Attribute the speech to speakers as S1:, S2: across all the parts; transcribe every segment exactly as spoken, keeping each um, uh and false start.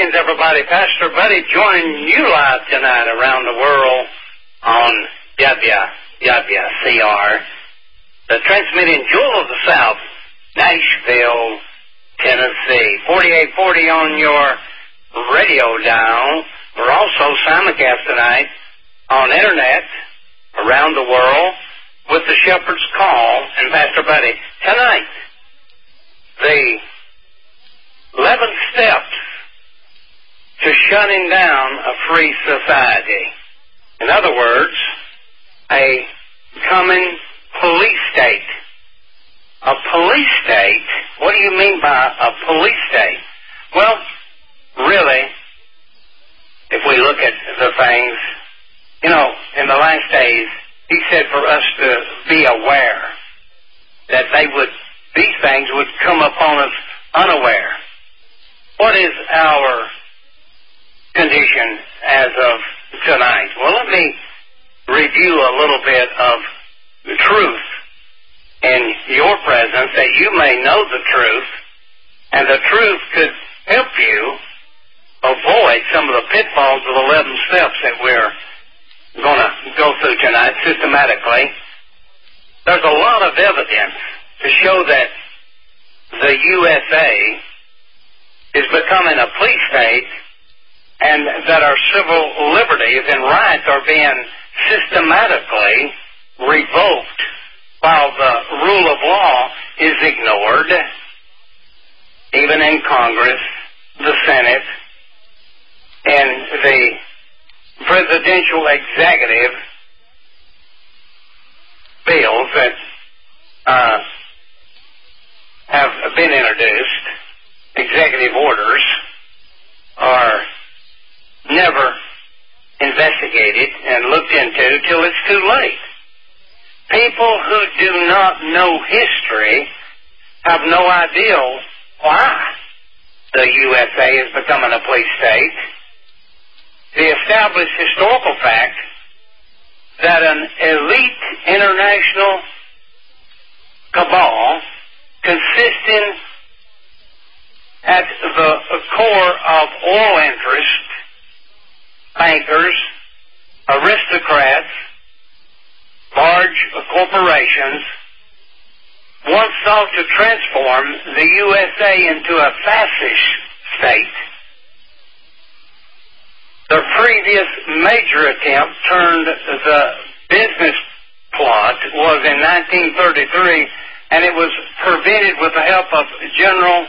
S1: Greetings, everybody. Pastor Buddy joining you live tonight around the world on W W C R, the transmitting Jewel of the South, Nashville, Tennessee. forty-eight forty on your radio dial. We're also simulcast tonight on internet around the world with the Shepherd's Call and Pastor Buddy. Tonight, the eleven steps to shutting down a free society. In other words, a coming police state. A police state? What do you mean by a police state? Well, really, if we look at the things, you know, in the last days, he said for us to be aware that they would, these things would come upon us unaware. What is our condition as of tonight? Well, let me review a little bit of the truth in your presence, that you may know the truth, and the truth could help you avoid some of the pitfalls of the eleven steps that we're going to go through tonight systematically. There's a lot of evidence to show that the U S A is becoming a police state, and that our civil liberties and rights are being systematically revoked while the rule of law is ignored, even in Congress, the Senate, and the presidential executive bills that uh, have been introduced, executive orders, are never investigated and looked into till it's too late. People who do not know history have no idea why the U S A is becoming a police state. The established historical fact that an elite international cabal consisting at the core of oil interests, bankers, aristocrats, large corporations, once sought to transform the U S A into a fascist state. Their previous major attempt turned the business plot was in nineteen thirty-three, and it was prevented with the help of General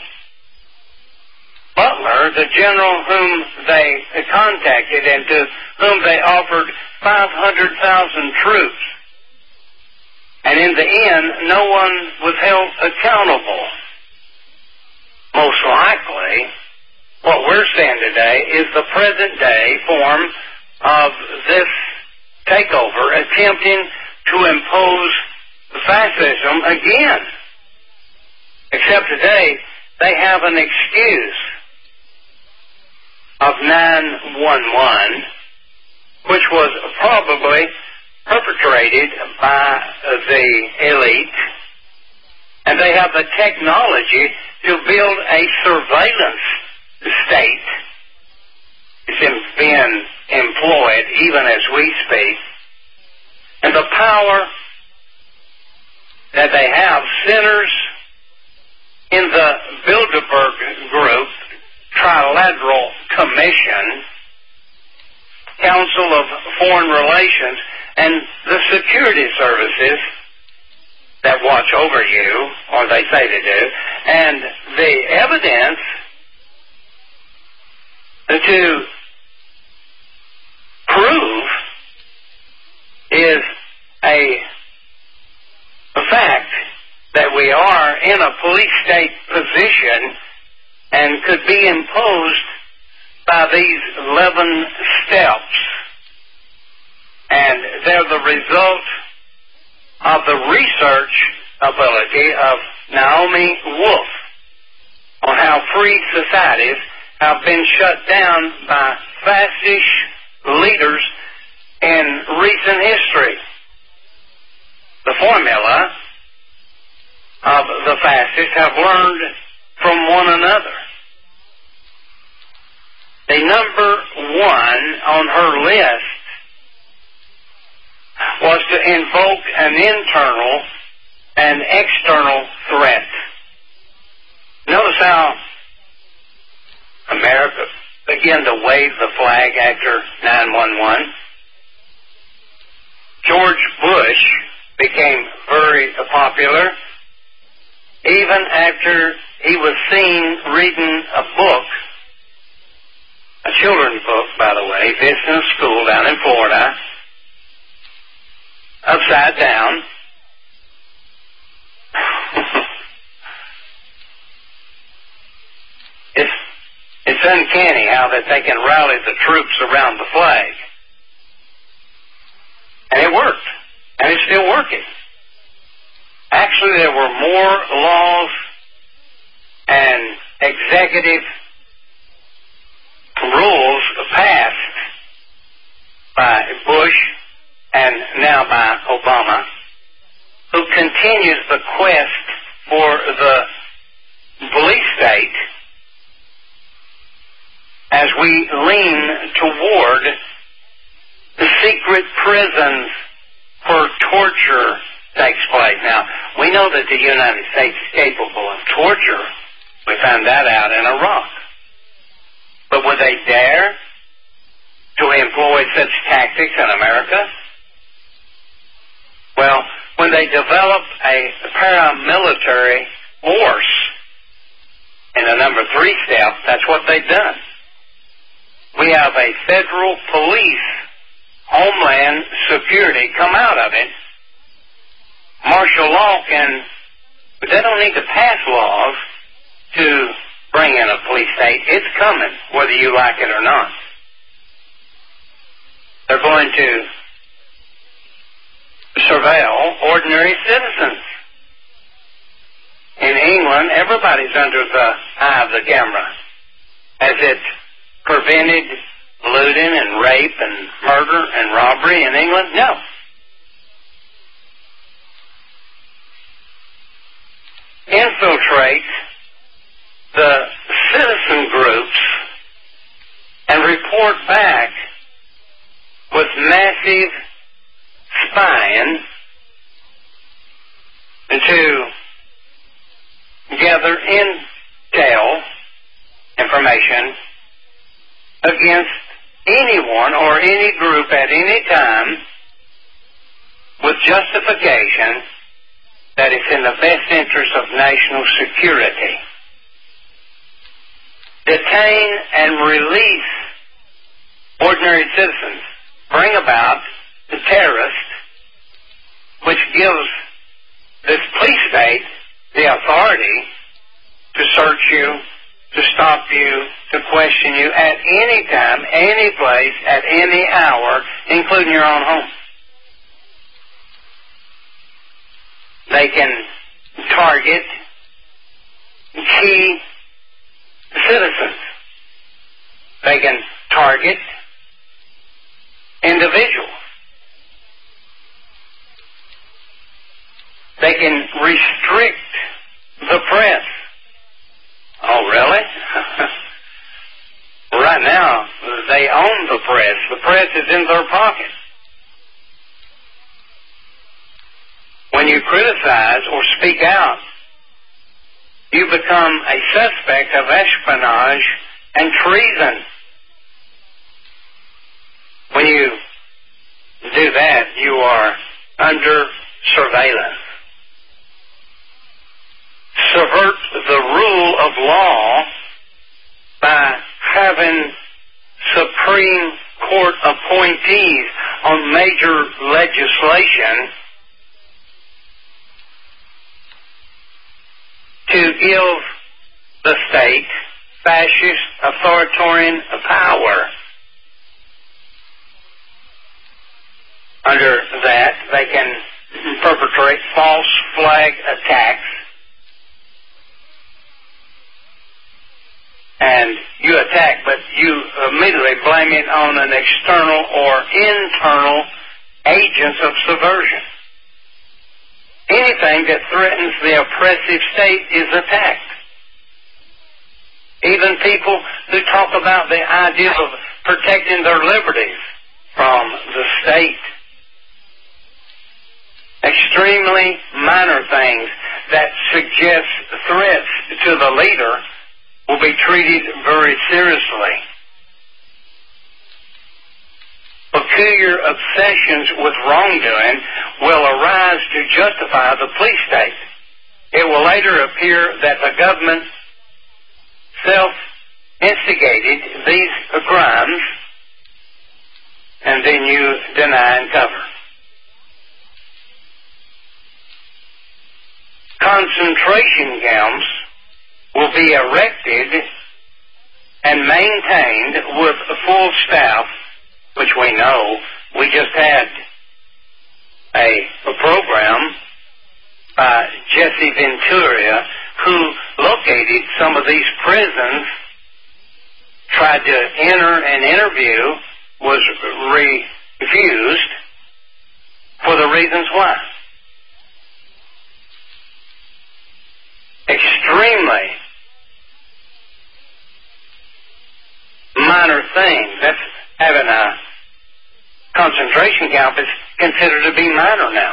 S1: Butler, the general whom they contacted and to whom they offered five hundred thousand troops. And in the end, no one was held accountable. Most likely, what we're seeing today is the present-day form of this takeover attempting to impose fascism again. Except today, they have an excuse of nine one one, which was probably perpetrated by the elite, and they have the technology to build a surveillance state. It's being employed even as we speak, and the power that they have centers in the Bilderberg Group, Trilateral Commission, Council of Foreign Relations, and the security services that watch over you, or they say they do, and the evidence to prove is a, a fact that we are in a police state position and could be imposed by these eleven steps. And they're the result of the research ability of Naomi Wolf on how free societies have been shut down by fascist leaders in recent history. The formula of the fascists have learned from one another. the number one on her list was to invoke an internal and external threat. Notice how America began to wave the flag after nine one one. George Bush became very popular even after he was seen reading a book, a children's book, by the way, visiting a school down in Florida, upside down. it's it's uncanny how that they can rally the troops around the flag. And it worked. And it's still working. Actually, there were more laws and executive rules passed by Bush and now by Obama, who continues the quest for the police state as we lean toward the secret prisons where torture takes place. Now, we know that the United States is capable of torture. We found that out in Iraq. But would they dare to employ such tactics in America? Well, when they develop a paramilitary force in the number three step, that's what they've done. We have a federal police, homeland security come out of it. Martial law can, but they don't need to pass laws to bring in a police state. It's coming, whether you like it or not. They're going to surveil ordinary citizens. In England, everybody's under the eye of the camera. Has it prevented looting and rape and murder and robbery in England? No. Infiltrate the citizen groups and report back with massive spying to gather intel information against anyone or any group at any time with justification that it's in the best interest of national security. Detain and release ordinary citizens. Bring about the terrorist, which gives this police state the authority to search you, to stop you, to question you at any time, any place, at any hour, including your own home. They can target key citizens. They can target individuals. They can restrict the press. Oh, really? Right now, they own the press. The press is in their pocket. When you criticize or speak out, you become a suspect of espionage and treason. When you do that, you are under surveillance. Subvert the rule of law by having Supreme Court appointees on major legislation to give the state fascist authoritarian power. Under that, they can perpetrate false flag attacks. And you attack, but you immediately blame it on an external or internal agents of subversion. Anything that threatens the oppressive state is attacked. even people who talk about the idea of protecting their liberties from the state. Extremely minor things that suggest threats to the leader will be treated very seriously. Peculiar obsessions with wrongdoing will arise to justify the police state. It will later appear that the government self-instigated these crimes, and then you deny and cover. Concentration camps will be erected and maintained with full staff, which we know. We just had a, a program by Jesse Ventura, who located some of these prisons, tried to enter an interview, was refused for the reasons why. Extremely minor things. That's having a concentration camp is considered to be minor now.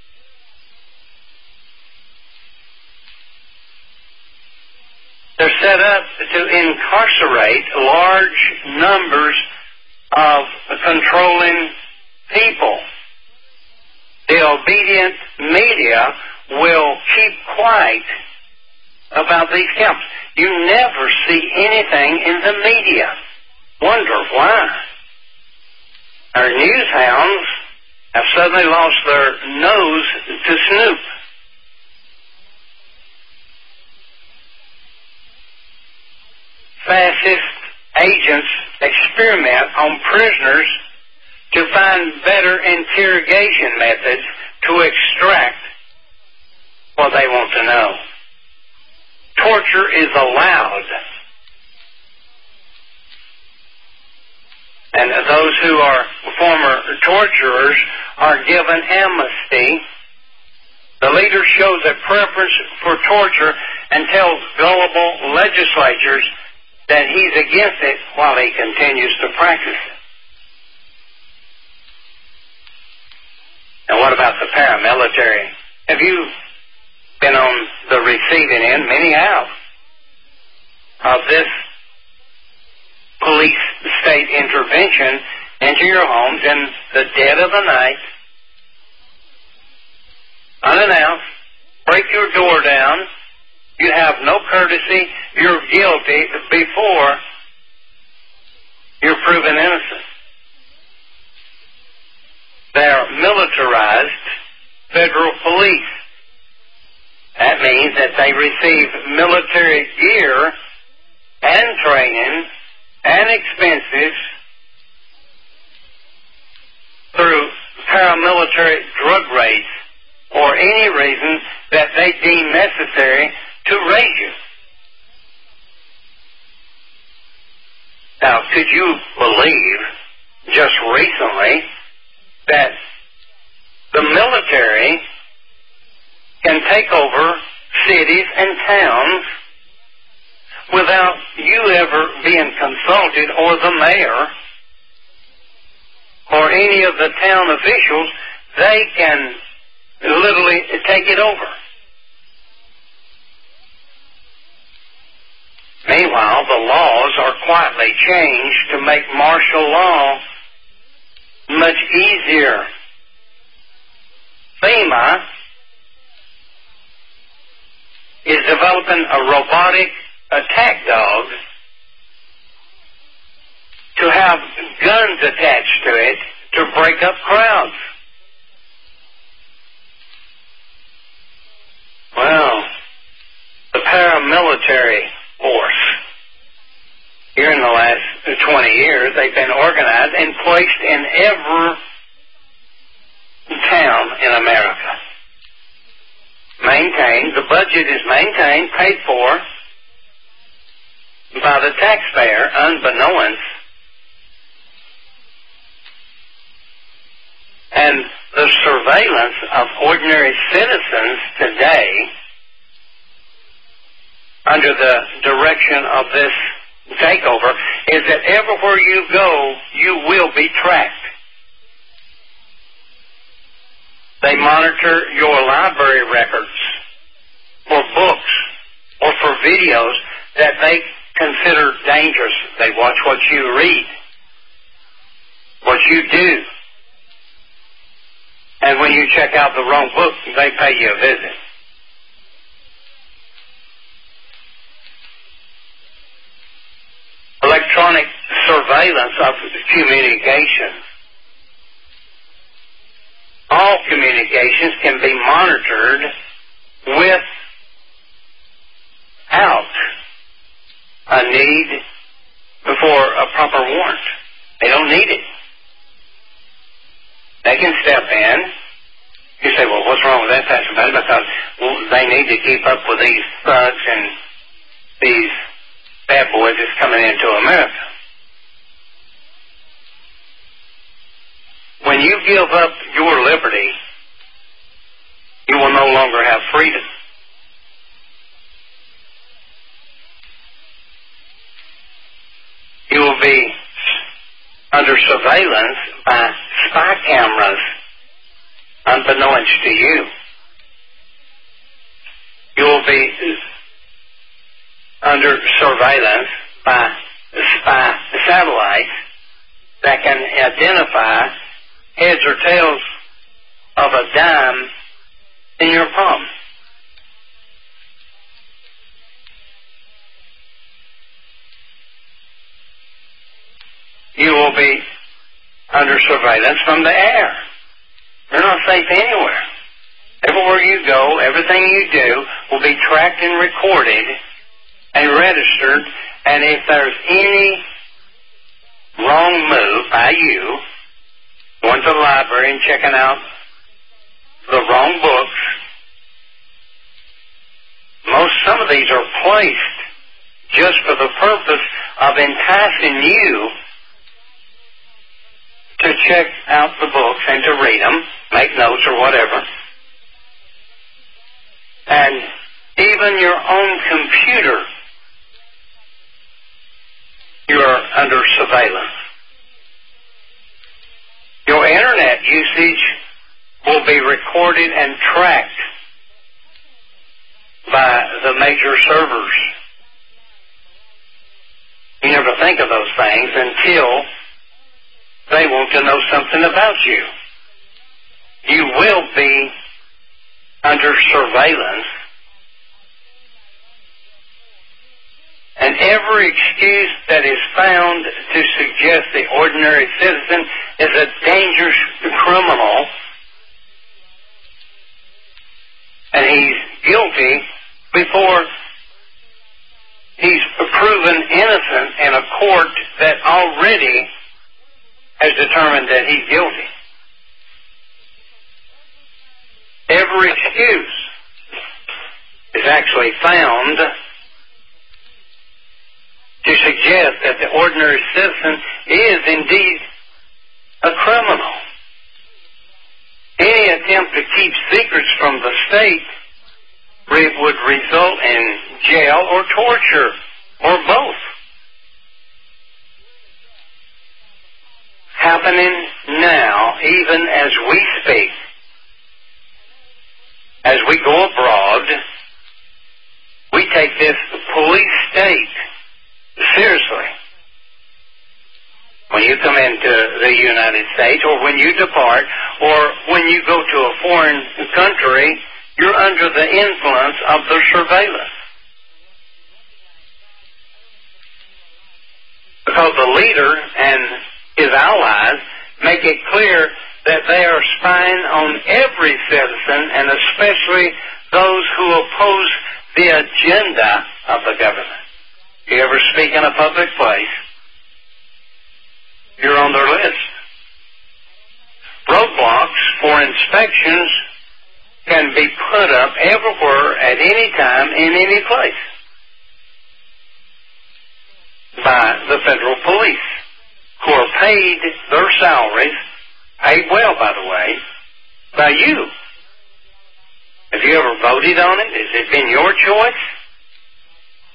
S1: They're set up to incarcerate large numbers of controlling people. The obedient media will keep quiet about these camps. You never see anything in the media. Wonder why. Our news hounds have suddenly lost their nose to snoop. Fascist agents experiment on prisoners to find better interrogation methods to extract what they want to know. Torture is allowed. And those who are former torturers are given amnesty. The leader shows a preference for torture and tells gullible legislatures that he's against it while he continues to practice it. And what about the paramilitary? Have you been on the receiving end? Many have. Of this police state intervention into your homes in the dead of the night, unannounced, break your door down, you have no courtesy, you're guilty before you're proven innocent. They are militarized federal police. That means that they receive military gear and training and expenses through paramilitary drug raids or any reason that they deem necessary to raise you. Now, could you believe just recently that the military can take over cities and towns without you ever being consulted, or the mayor or any of the town officials? They can literally take it over. Meanwhile, the laws are quietly changed to make martial law much easier. FEMA is developing a robotic attack dog to have guns attached to it to break up crowds. Well, the paramilitary force, here in the last twenty years, they've been organized and placed in every town in America. Maintained, the budget is maintained, paid for by the taxpayer, unbeknownst. And the surveillance of ordinary citizens today under the direction of this takeover, is that everywhere you go, you will be tracked. They monitor your library records for books or for videos that they consider dangerous. They watch what you read, what you do. And when you check out the wrong book, they pay you a visit. Electronic surveillance of communication. All communications can be monitored without a need for a proper warrant. They don't need it. They can step in. You say, well, what's wrong with that, Pastor Buddy? Because well, they need to keep up with these thugs and these bad boys that's coming into America. When you give up your liberty, you will no longer have freedom. You will be under surveillance by spy cameras, unbeknownst to you. You will be under surveillance by spy satellites that can identify heads or tails of a dime in your palm. You will be under surveillance from the air. You're not safe anywhere. Everywhere you go, everything you do will be tracked and recorded and registered, and if there's any wrong move by you, going to the library and checking out the wrong books, most, some of these are placed just for the purpose of enticing you to check out the books and to read them, make notes or whatever. And even your own computer, you're under surveillance. Your internet usage will be recorded and tracked by the major servers. You never think of those things until they want to know something about you. You will be under surveillance. And every excuse that is found to suggest the ordinary citizen is a dangerous criminal and he's guilty before he's proven innocent in a court that already has determined that he's guilty. Every excuse is actually found to suggest that the ordinary citizen is indeed a criminal. Any attempt to keep secrets from the state would result in jail or torture or both. Happening now, even as we speak, as we go abroad, we take this police state seriously. When you come into the United States, or when you depart, or when you go to a foreign country, you're under the influence of the surveillance. Because the leader and his allies make it clear that they are spying on every citizen, and especially those who oppose the agenda of the government. If you ever speak in a public place, you're on their list. Roadblocks for inspections can be put up everywhere at any time in any place by the federal police, who are paid their salaries, paid well, by the way, by you. Have you ever voted on it? Has it been your choice?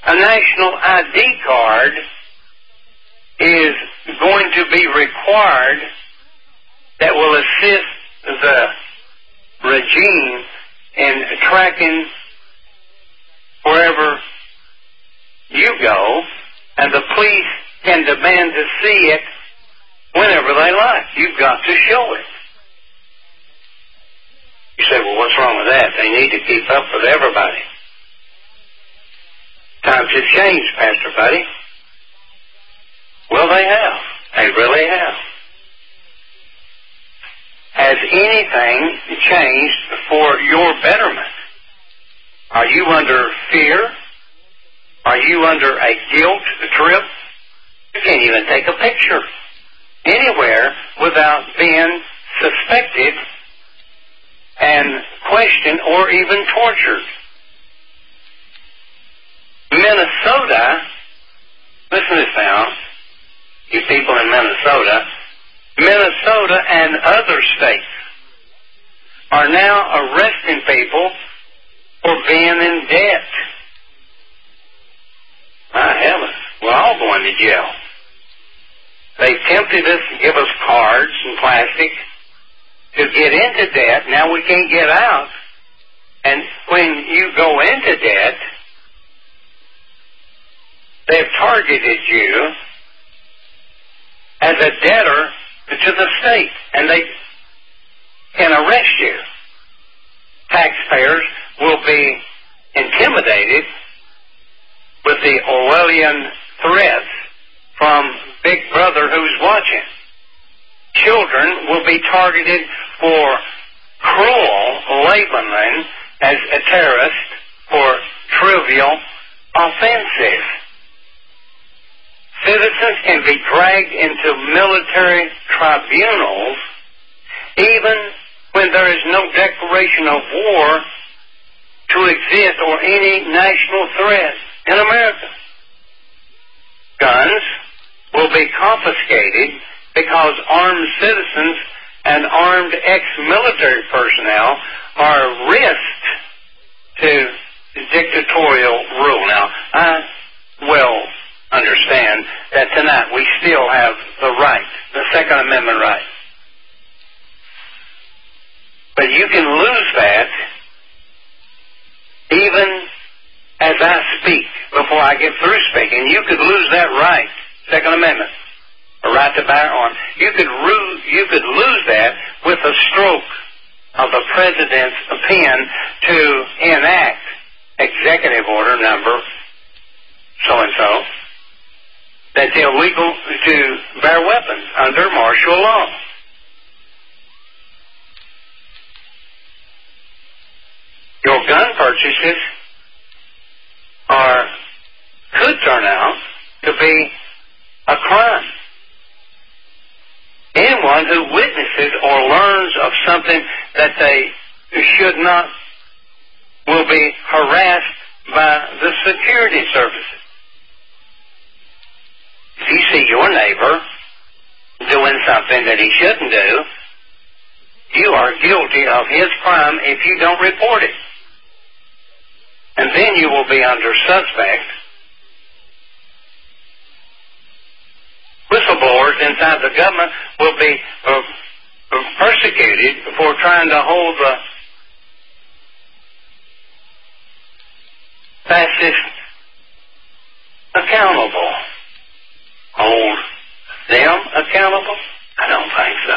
S1: a national I D card is going to be required that will assist the regime in tracking wherever you go, and the police can demand to see it whenever they like. You've got to show it. You say, well, what's wrong with that? They need to keep up with everybody. Times have changed, Pastor Buddy. Well, they have. They really have. Has anything changed for your betterment? Are you under fear? Are you under a guilt trip? You can't even take a picture anywhere without being suspected and questioned or even tortured. Minnesota, listen to this now, you people in Minnesota, Minnesota and other states are now arresting people for being in debt. My heavens, we're all going to jail. They tempted us to give us cards and plastic to get into debt. Now we can't get out. And when you go into debt, they've targeted you as a debtor to the state, and they can arrest you. Taxpayers will be intimidated with the Orwellian threats from Big Brother who's watching. Children will be targeted for cruel labeling as a terrorist for trivial offenses. Citizens can be dragged into military tribunals even when there is no declaration of war to exist or any national threat in America. Guns will be confiscated because armed citizens and armed ex-military personnel are risked to dictatorial rule. Now, I well understand that tonight we still have the right, the Second Amendment right. But you can lose that even as I speak, before I get through speaking. You could lose that right, Second Amendment, a right to bear arms. You could, ru- you could lose that with a stroke of the President's pen to enact Executive Order number so-and-so that's illegal to bear weapons under martial law. Your gun purchases are could turn out to be a crime. Anyone who witnesses or learns of something that they should not will be harassed by the security services. If you see your neighbor doing something that he shouldn't do, you are guilty of his crime if you don't report it. And then you will be under suspect. Whistleblowers inside the government will be uh, persecuted for trying to hold the fascists accountable. Hold them accountable? I don't think so.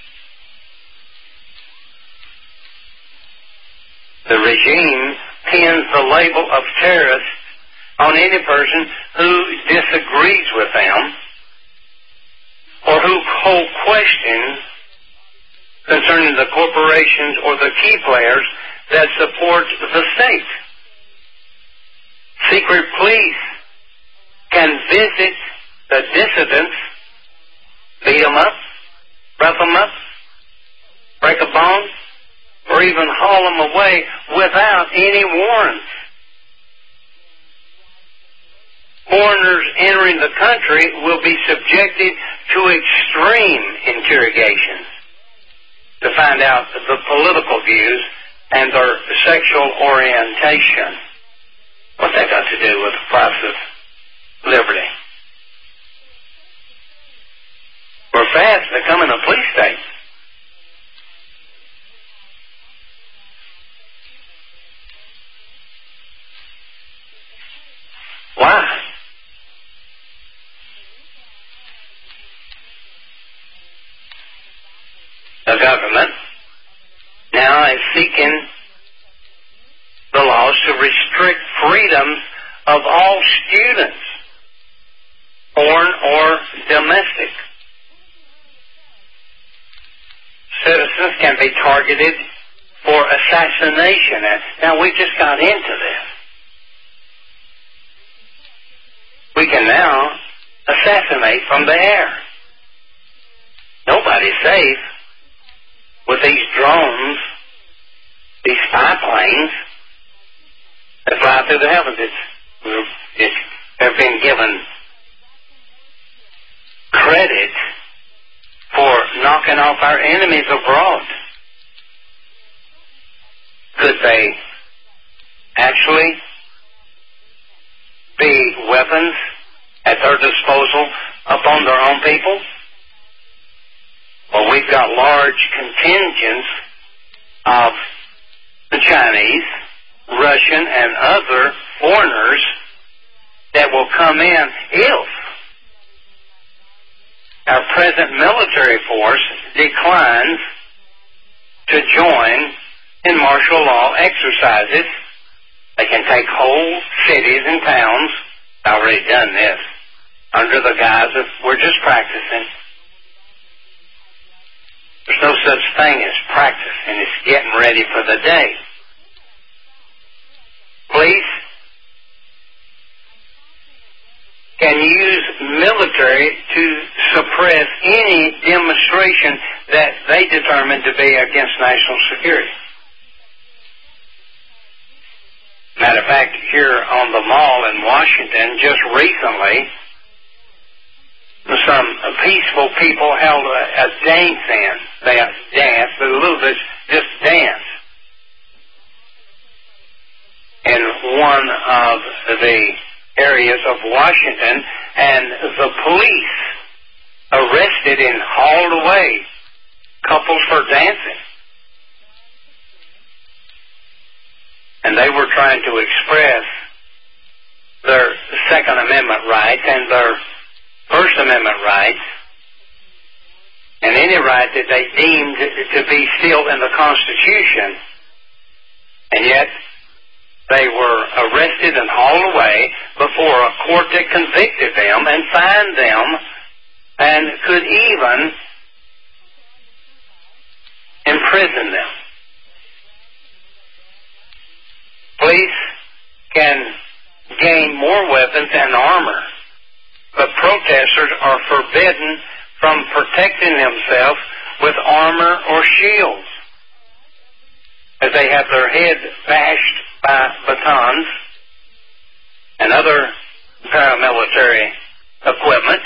S1: The regime pins the label of terrorist on any person who disagrees with them or who hold questions concerning the corporations or the key players that support the state. Secret police can visit the dissidents, beat them up, rough them up, break a bone, or even haul them away without any warrants. Foreigners entering the country will be subjected to extreme interrogations to find out the political views and their sexual orientation. What's that got to do with the price of liberty? We're fast becoming a police state. Why? The government now is seeking the laws to restrict freedoms of all students, foreign or domestic. Citizens can be targeted for assassination. Now, we just got into this. We can now assassinate from the air. Nobody's safe with these drones, these spy planes that fly through the heavens. It's, it's, they've been given credit for knocking off our enemies abroad. Could they actually be weapons at their disposal upon their own people? Well, we've got large contingents of the Chinese, Russian, and other foreigners that will come in if our present military force declines to join in martial law exercises. They can take whole cities and towns. I've already done this under the guise of we're just practicing. There's no such thing as practicing. It's getting ready for the day. Police can use military to suppress any demonstration that they determine to be against national security. Matter of fact, here on the Mall in Washington, just recently, some peaceful people held a, a dance-in. They danced, a little bit, just dance. In one of the areas of Washington, and the police arrested and hauled away couples for dancing. And they were trying to express their Second Amendment rights and their First Amendment rights, and any right that they deemed to be still in the Constitution, and yet they were arrested and hauled away before a court that convicted them and fined them and could even imprison them. Police can gain more weapons and armor, but protesters are forbidden from protecting themselves with armor or shields, as they have their head bashed by batons and other paramilitary equipment,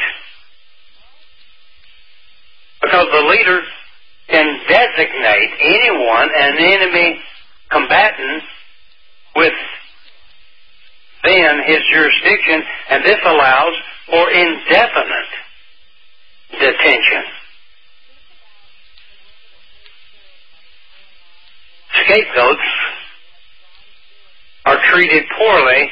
S1: because the leader can designate anyone an enemy combatant with then his jurisdiction, and this allows for indefinite detention. Scapegoats are treated poorly,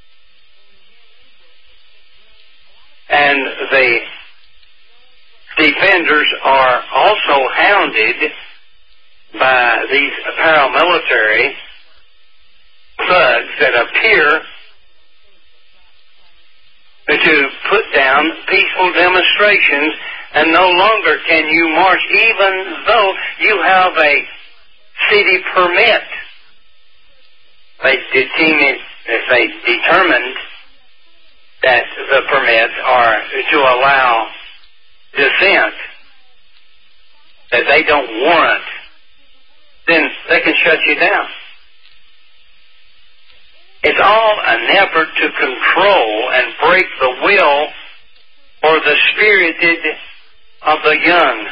S1: and the defenders are also hounded by these paramilitary thugs that appear to put down peaceful demonstrations, and no longer can you march even though you have a city permit. They determined, they determined that the permits are to allow dissent, that they don't warrant, then they can shut you down. It's all an effort to control and break the will or the spirited of the young.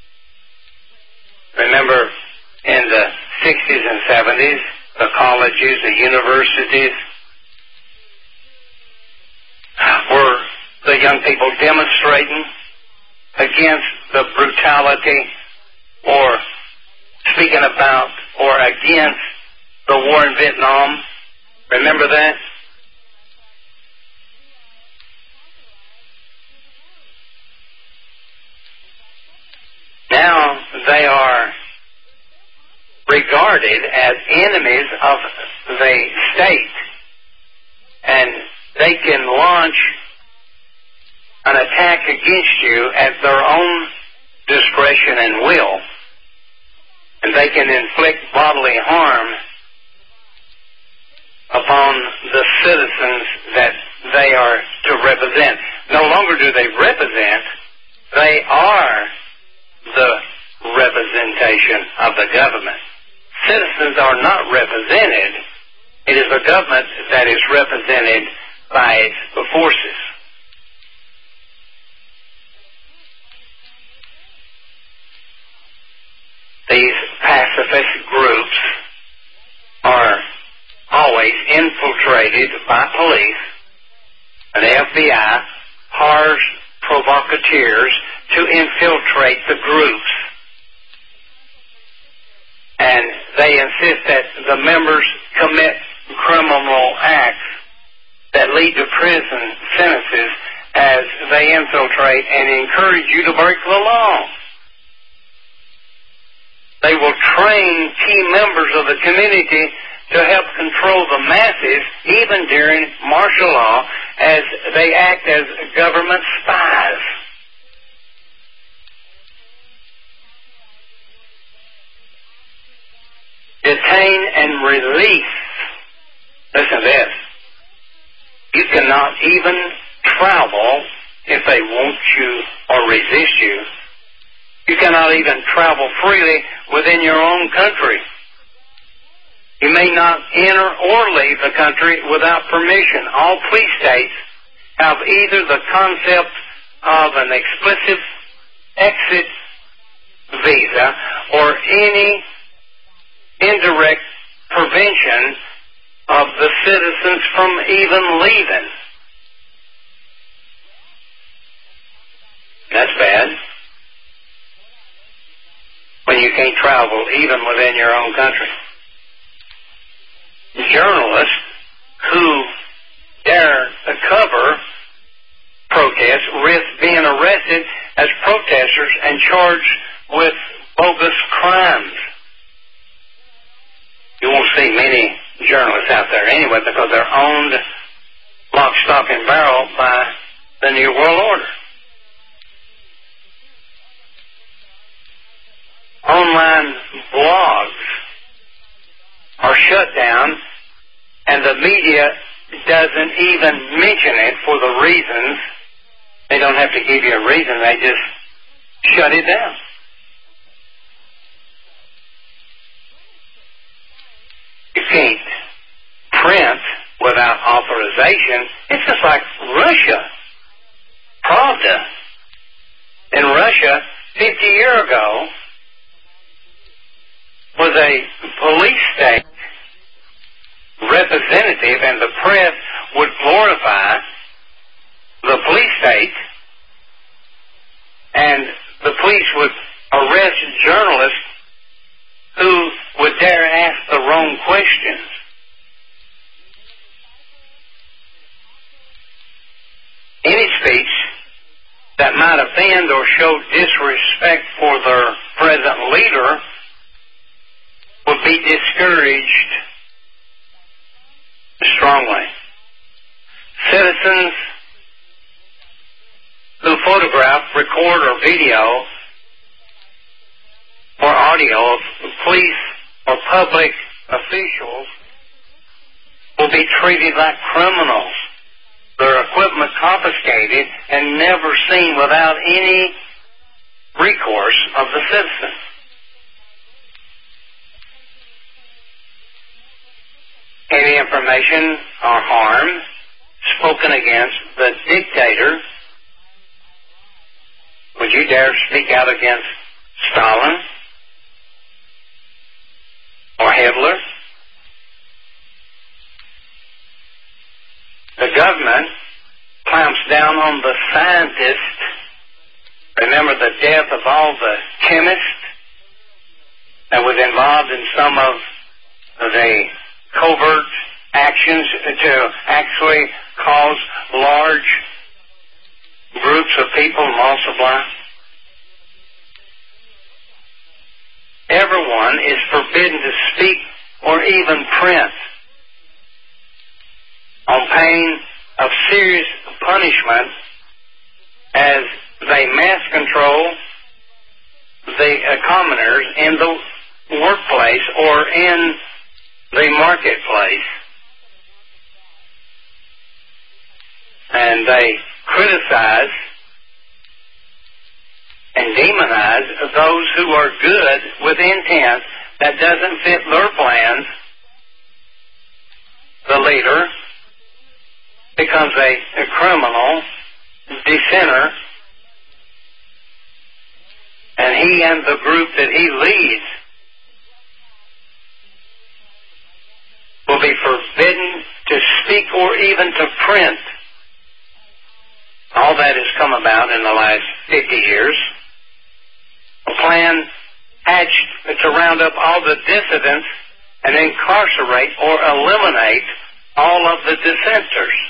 S1: Remember, in the sixties and seventies, the colleges, the universities young people demonstrating against the brutality or speaking about or against the war in Vietnam. Remember that? Now they are regarded as enemies of the state, and they can launch an attack against you at their own discretion and will, and they can inflict bodily harm upon the citizens that they are to represent. No longer do they represent, they are the representation of the government. Citizens are not represented. It is the government that is represented by its forces. These pacifist groups are always infiltrated by police, and the F B I hires provocateurs to infiltrate the groups. And they insist that the members commit criminal acts that lead to prison sentences as they infiltrate and encourage you to break the law. They will train key members of the community to help control the masses, even during martial law, as they act as government spies. Detain and release. Listen to this. You cannot even travel if they want you or resist you. You cannot even travel freely within your own country. You may not enter or leave the country without permission. All police states have either the concept of an explicit exit visa or any indirect prevention of the citizens from even leaving. That's bad. When you can't travel even within your own country. Journalists who dare to cover protests risk being arrested as protesters and charged with bogus crimes. You won't see many journalists out there anyway because they're owned lock, stock, and barrel by the New World Order. Online blogs are shut down, and the media doesn't even mention it for the reasons. They don't have to give you a reason. They just shut it down. You can't print without authorization. It's just like Russia. Pravda. In Russia, fifty years ago, was a police state representative, and the press would glorify the police state, and the police would arrest journalists who would dare ask the wrong questions. Any speech that might offend or show disrespect for their present leader would be discouraged strongly. Citizens who photograph, record, or video or audio of police or public officials will be treated like criminals. Their equipment confiscated and never seen without any recourse of the citizen. Any information or harm spoken against the dictator, would you dare speak out against Stalin or Hitler? The government clamps down on the scientists. Remember the death of all the chemists that was involved in some of the covert actions to actually cause large groups of people to multiply? Everyone is forbidden to speak or even print on pain of serious punishment as they mass control the uh, commoners in the workplace or in the marketplace. And they criticize and demonize those who are good with intent that doesn't fit their plans. The leader becomes a, a criminal, dissenter, and he and the group that he leads will be forbidden to speak or even to print. All that has come about in the last fifty years. A plan hatched to round up all the dissidents and incarcerate or eliminate all of the dissenters.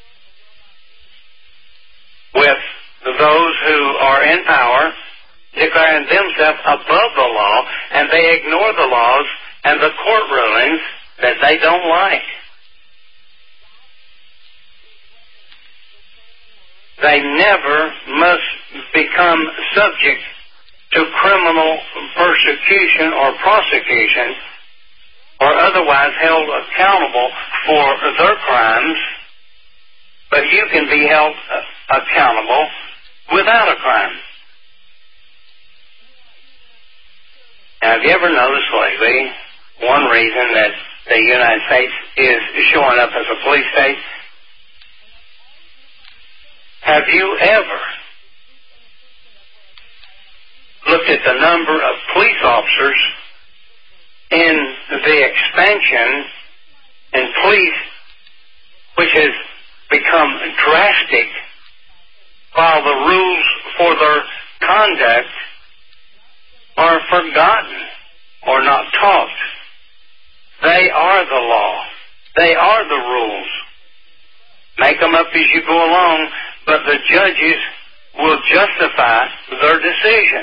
S1: With those who are in power declaring themselves above the law, and they ignore the laws and the court rulings that they don't like. They never must become subject to criminal persecution or prosecution or otherwise held accountable for their crimes, but you can be held accountable without a crime. Now, have you ever noticed lately one reason that the United States is showing up as a police state? Have you ever looked at the number of police officers in the expansion in police, which has become drastic, while the rules for their conduct are forgotten or not taught? They are the law. They are the rules. Make them up as you go along, but the judges will justify their decision.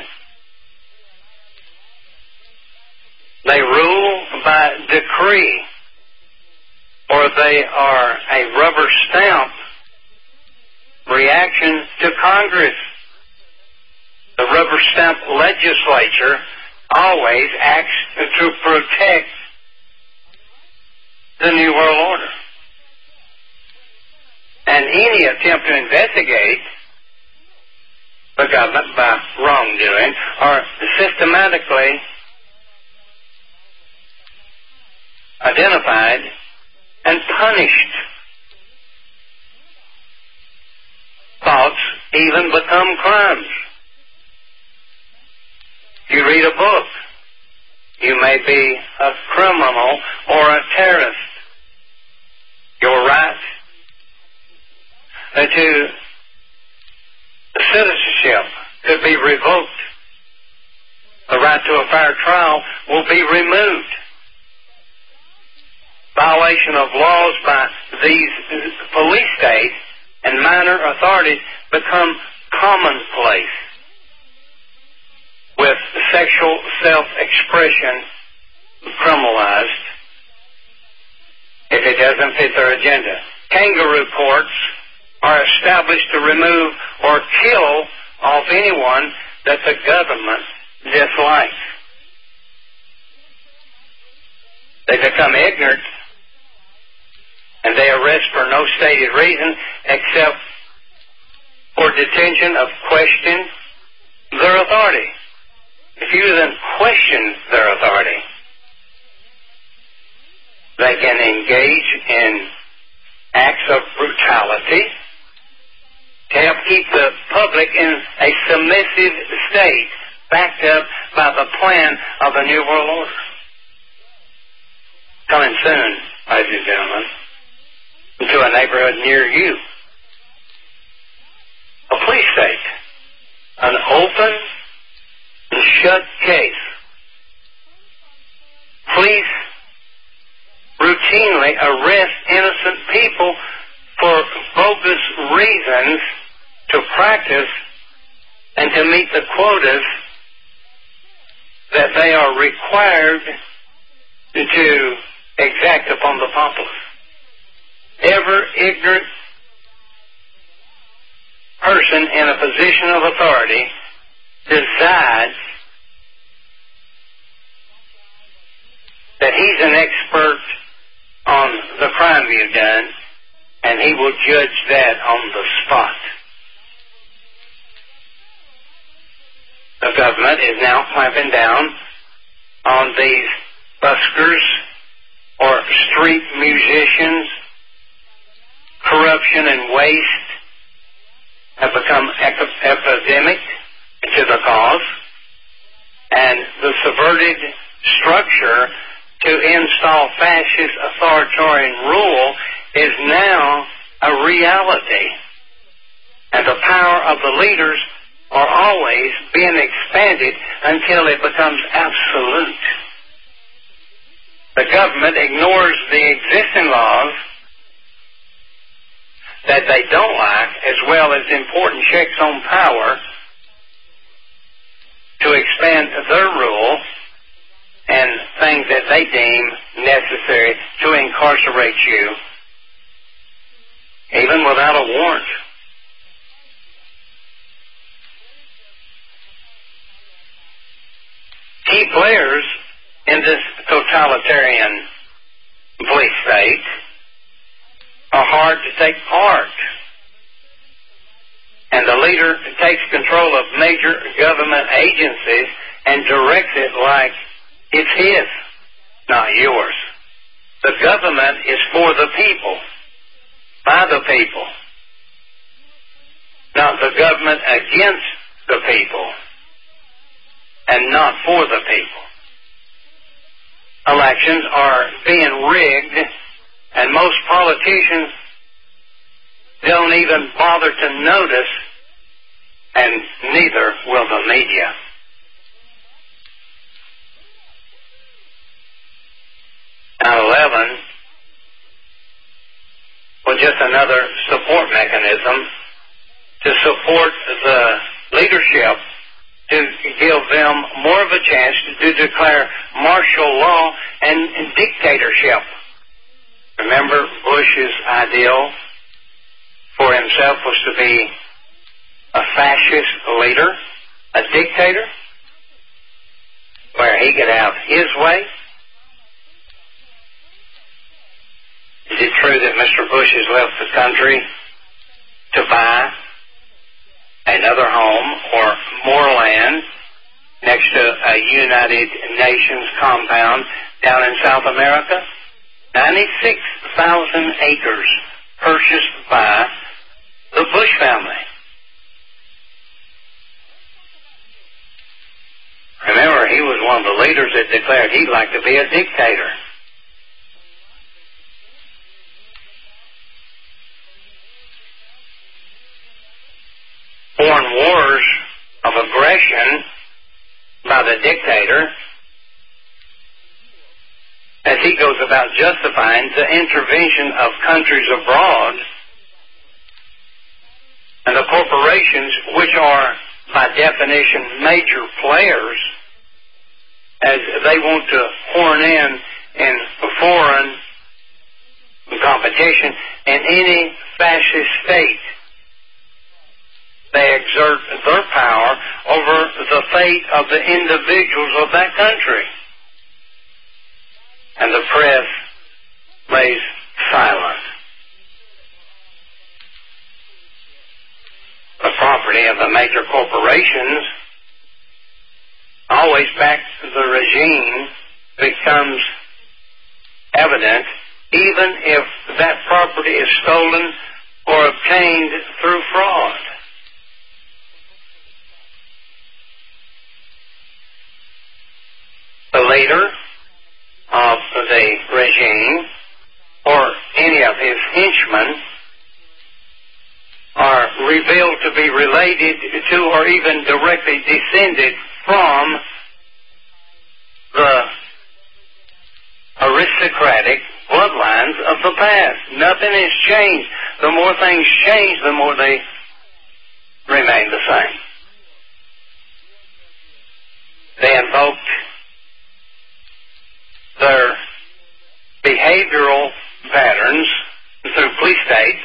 S1: They rule by decree, or they are a rubber stamp reaction to Congress. The rubber stamp legislature always acts to protect the New World Order. And any attempt to investigate the government by wrongdoing are systematically identified and punished. Thoughts even become crimes. You read a book, you may be a criminal or a terrorist. Your right to citizenship could be revoked. The right to a fair trial will be removed. Violation of laws by these police states and minor authorities become commonplace, with sexual self-expression criminalized if it doesn't fit their agenda. Kangaroo courts are established to remove or kill off anyone that the government dislikes. They become ignorant and they arrest for no stated reason except for detention of question their authority. If you then question their authority, they can engage in acts of brutality to help keep the public in a submissive state, backed up by the plan of the New World Order. Coming soon, ladies and gentlemen, to a neighborhood near you. police state, an open and shut case. Police routinely arrest innocent people for bogus reasons to practice and to meet the quotas that they are required to exact upon the populace. Ever ignorant person in a position of authority decides that he's an expert on the crime you've done, and he will judge that on the spot. The government is now clamping down on these buskers or street musicians. Corruption and waste have become ep- epidemic to the cause, and the subverted structure to install fascist authoritarian rule is now a reality, and the power of the leaders are always being expanded until it becomes absolute. The government ignores the existing laws that they don't like, as well as important checks on power, to expand their rule and things that they deem necessary to incarcerate you, even without a warrant. Key players in this totalitarian police state are hard to take part, and the leader takes control of major government agencies and directs it like it's his, not yours. The government is for the people, by the people, not the government against the people, and not for the people. Elections are being rigged, and most politicians don't even bother to notice, and neither will the media. nine eleven was just another support mechanism to support the leadership, to give them more of a chance to declare martial law and, and dictatorship. Remember, Bush's ideal for himself was to be a fascist leader, a dictator, where he could have his way. Is it true that Mister Bush has left the country to buy another home or more land next to a United Nations compound down in South America? ninety-six thousand acres purchased by the Bush family. Remember, he was one of the leaders that declared he'd like to be a dictator. Foreign wars of aggression by the dictator, as he goes about justifying the intervention of countries abroad and the corporations, which are by definition major players, as they want to horn in in foreign competition in any fascist state. They exert their power over the fate of the individuals of that country. And the press lays silent. The property of the major corporations always back to the regime becomes evident, even if that property is stolen or obtained through fraud. The leader of the regime or any of his henchmen are revealed to be related to or even directly descended from the aristocratic bloodlines of the past. Nothing has changed. The more things change, the more they remain the same. They invoked their behavioral patterns through police state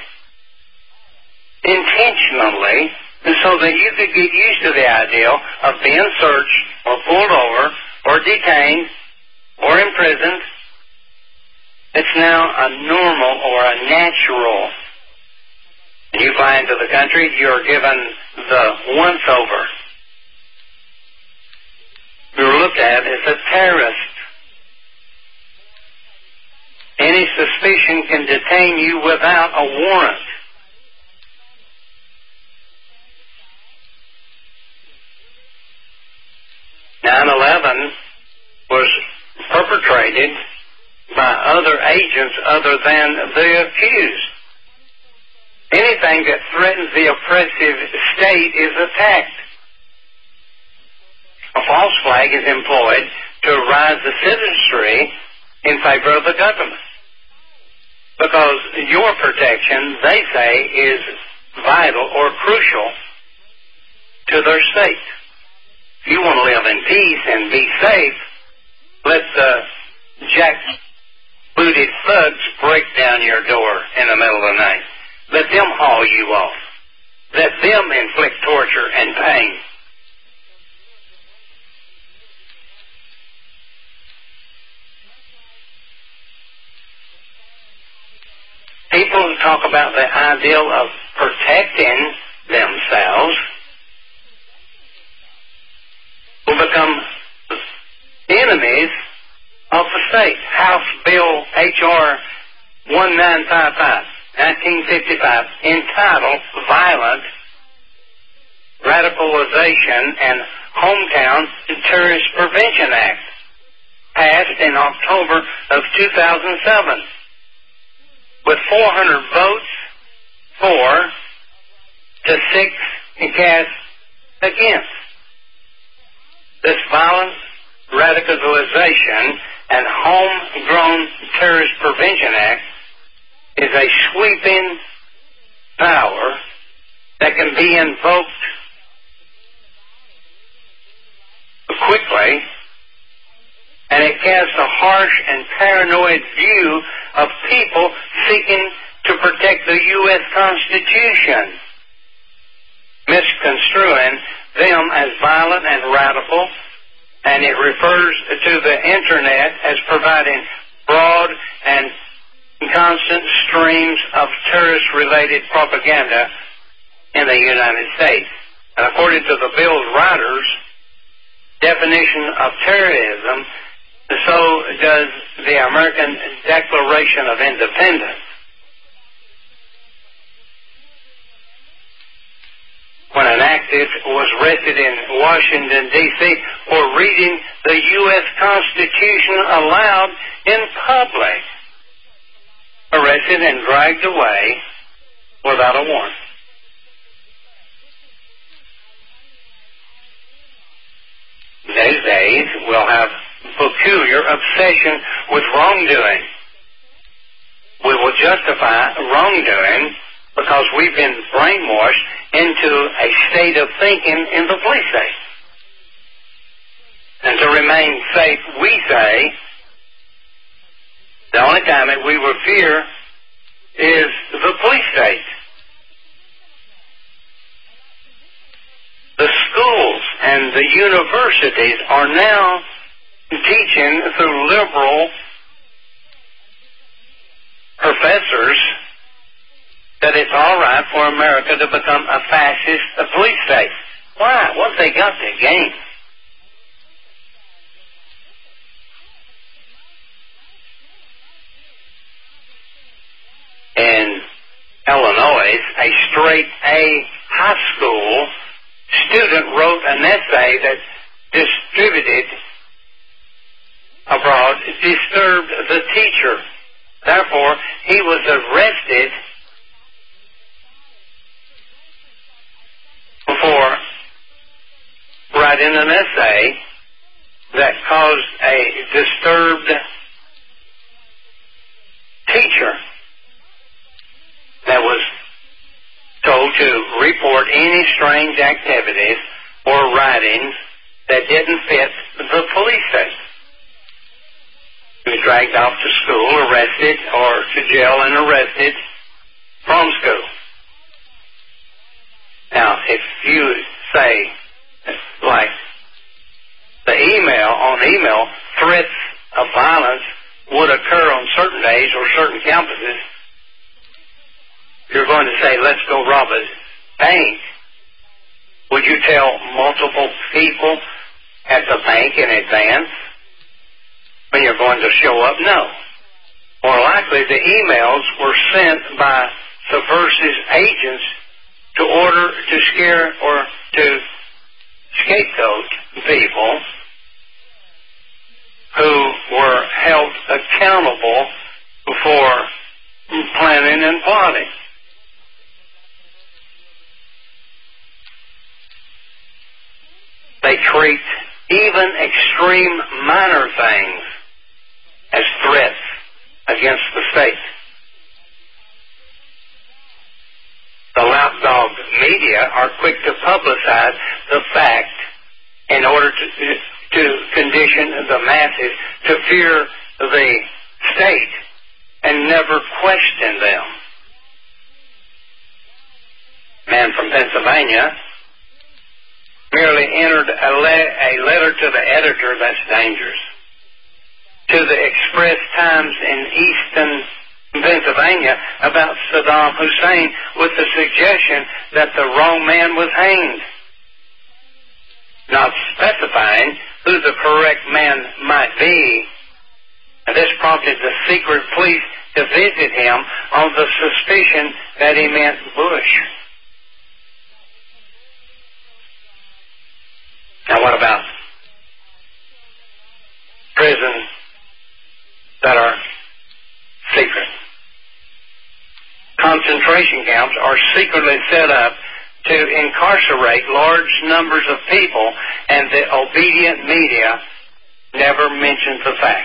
S1: intentionally so that you could get used to the idea of being searched or pulled over or detained or imprisoned. It's now a normal or a natural. When you fly into the country, you're given the once-over. You're looked at as a terrorist. Any suspicion can detain you without a warrant. nine eleven was perpetrated by other agents other than the accused. Anything that threatens the oppressive state is attacked. A false flag is employed to arouse the citizenry in favor of the government. Because your protection, they say, is vital or crucial to their state. If you want to live in peace and be safe, let the jack-booted thugs break down your door in the middle of the night. Let them haul you off. Let them inflict torture and pain. People who talk about the ideal of protecting themselves will become enemies of the state. House Bill H R nineteen fifty-five, nineteen fifty-five, entitled Violent Radicalization and Hometown Terrorist Prevention Act, passed in October of two thousand seven. With four hundred votes for to six cast against. This Violent Radicalization and Homegrown Terrorist Prevention Act is a sweeping power that can be invoked quickly, and it casts a harsh and paranoid view of people seeking to protect the U S Constitution, misconstruing them as violent and radical, and it refers to the Internet as providing broad and constant streams of terrorist-related propaganda in the United States. And according to the bill's writers' definition of terrorism, so does the American Declaration of Independence. When an activist was arrested in Washington, D C for reading the U S Constitution aloud in public, arrested and dragged away without a warrant. These days, we'll have peculiar obsession with wrongdoing. We will justify wrongdoing because we've been brainwashed into a state of thinking in the police state. And to remain safe, we say, the only time that we will fear is the police state. The schools and the universities are now teaching through liberal professors that it's all right for America to become a fascist a police state. Why? What have they got to gain? In Illinois, a straight A high school student wrote an essay that distributed abroad disturbed the teacher. Therefore, he was arrested in an essay that caused a disturbed teacher that was told to report any strange activities or writings that didn't fit the police state. He was dragged off to school, arrested, or to jail and arrested from school. Now, if you say, like, the email, on email, threats of violence would occur on certain days or certain campuses, you're going to say, let's go rob a bank. Would you tell multiple people at the bank in advance when you're going to show up? No. More likely, the emails were sent by subversive agents to order to scare or to scapegoat people who were held accountable for planning and plotting. They treat even extreme minor things as threats against the state. The lapdog media are quick to publicize the fact in order to, to condition the masses to fear the state and never question them. Man from Pennsylvania merely entered a, le- a letter to the editor that's dangerous. To the Express Times in Easton, Pennsylvania, about Saddam Hussein with the suggestion that the wrong man was hanged, not specifying who the correct man might be. And this prompted the secret police to visit him on the suspicion that he meant Bush. Now what about prisons that are secret? Concentration camps are secretly set up to incarcerate large numbers of people, and the obedient media never mentions the fact.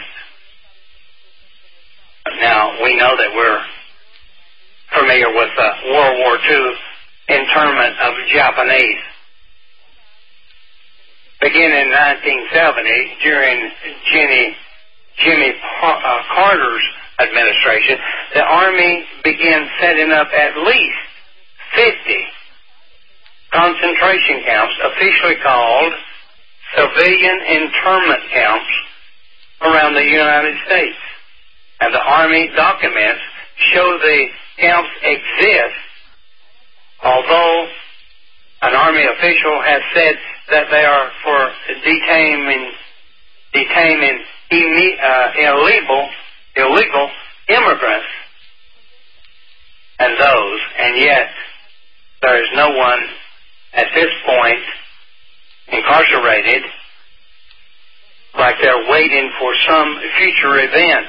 S1: Now, we know that we're familiar with the World War Two internment of Japanese. Beginning in nineteen seventy, during Jimmy, Jimmy uh, Carter's administration, the Army began setting up at least fifty concentration camps, officially called civilian internment camps, around the United States. And the Army documents show the camps exist, although an Army official has said that they are for detaining, detaining uh, illegal, illegal immigrants and those, and yet there is no one at this point incarcerated, like they're waiting for some future event.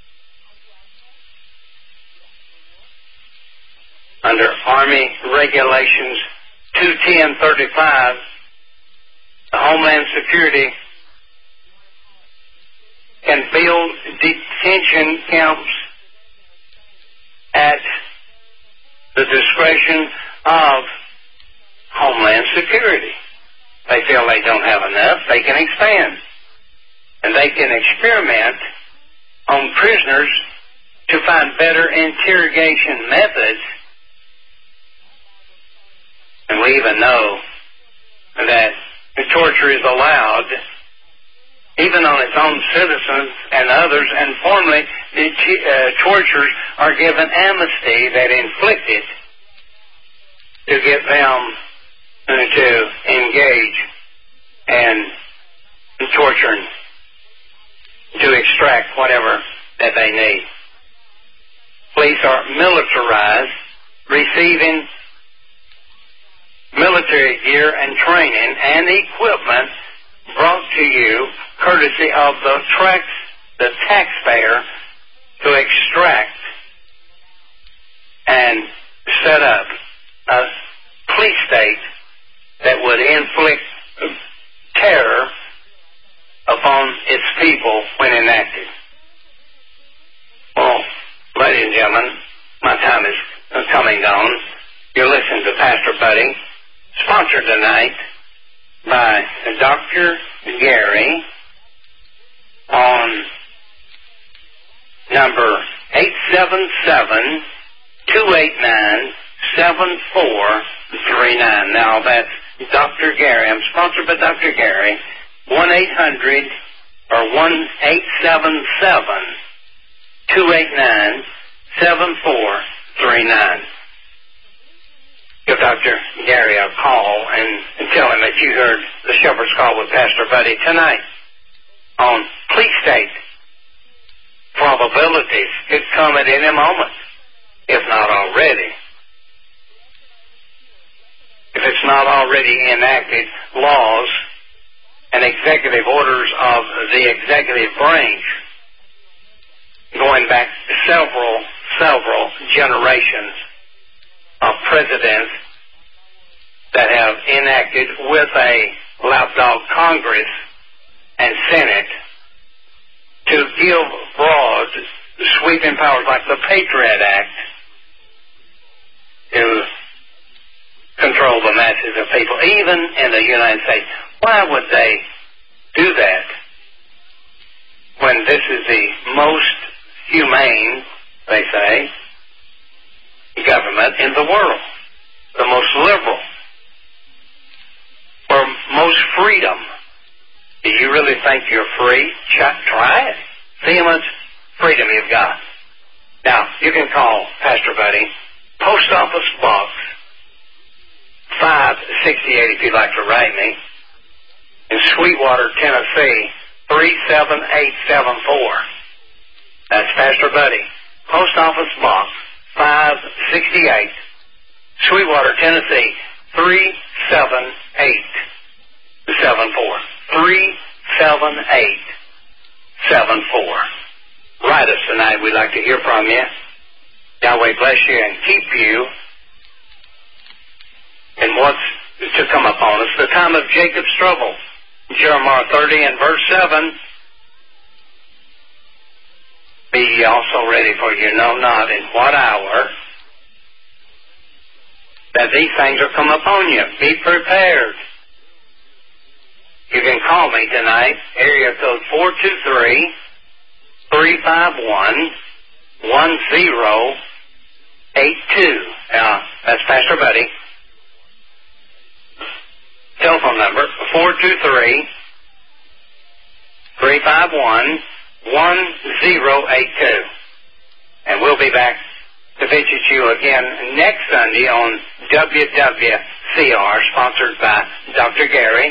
S1: Under Army Regulations two ten thirty-five, the Homeland Security can build detention camps at the discretion of Homeland Security. They feel they don't have enough, they can expand. And they can experiment on prisoners to find better interrogation methods. And we even know that the torture is allowed even on its own citizens and others, and formally the uh, torturers are given amnesty that inflicted to get them to engage in torturing, to extract whatever that they need. Police are militarized, receiving military gear and training and equipment brought to you courtesy of the tax, the taxpayer, to extract and set up a police state that would inflict terror its people when enacted. Well, ladies and gentlemen, my time is coming on. You're listening to Pastor Buddy, sponsored tonight by Doctor Gary on number eight seven seven, two eight nine, seven four three nine. Now, that's Doctor Gary. I'm sponsored by Doctor Gary. one eight hundred or one eight seven seven, two eight nine, seven four three nine. Give Doctor Gary a call and, and tell him that you heard the Shepherd's Call with Pastor Buddy tonight on Police State. Probabilities could come at any moment, if not already. If it's not already enacted, laws and executive orders of the executive branch going back several, several generations of presidents that have enacted with a lapdog Congress and Senate to give broad sweeping powers like the Patriot Act to control the masses of people, even in the United States. Why would they do that when this is the most humane, they say, government in the world, the most liberal, or most freedom? Do you really think you're free? Try it. See how much freedom you've got. Now, you can call Pastor Buddy, Post Office Box five sixty-eight if you'd like to write me, in Sweetwater, Tennessee, three seven eight seven four. That's Pastor Buddy, Post Office Box five sixty-eight, Sweetwater, Tennessee, three seven eight seven four. three seven eight seven four. Write us tonight. We'd like to hear from you. Yahweh bless you and keep you in what's to come upon us. The time of Jacob's trouble. Jeremiah thirty and verse seven. Be ye also ready, for you know not in what hour that these things will come upon you. Be prepared. You can call me tonight, area code four two three, three five one, one zero eight two. Now, that's Pastor Buddy. Telephone number, four two three, three five one, one zero eight two. And we'll be back to visit you again next Sunday on W W C R, sponsored by Doctor Gary.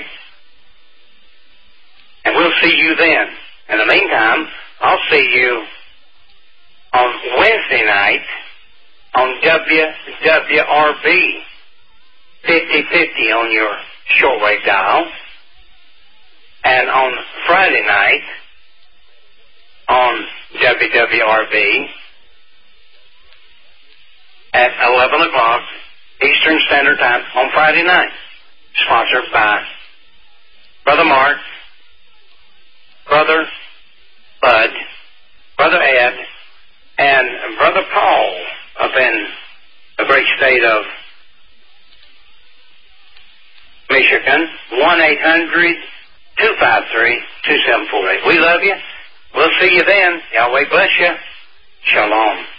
S1: And we'll see you then. In the meantime, I'll see you on Wednesday night on W W R B fifty fifty on your shortwave dial. And on Friday night on W W R B at eleven o'clock Eastern Standard Time on Friday night, sponsored by Brother Mark, Brother Bud, Brother Ed, and Brother Paul up in the great state of Michigan. one eight hundred, two five three, two seven four eight. We love you. We'll see you then. Yahweh bless you. Shalom.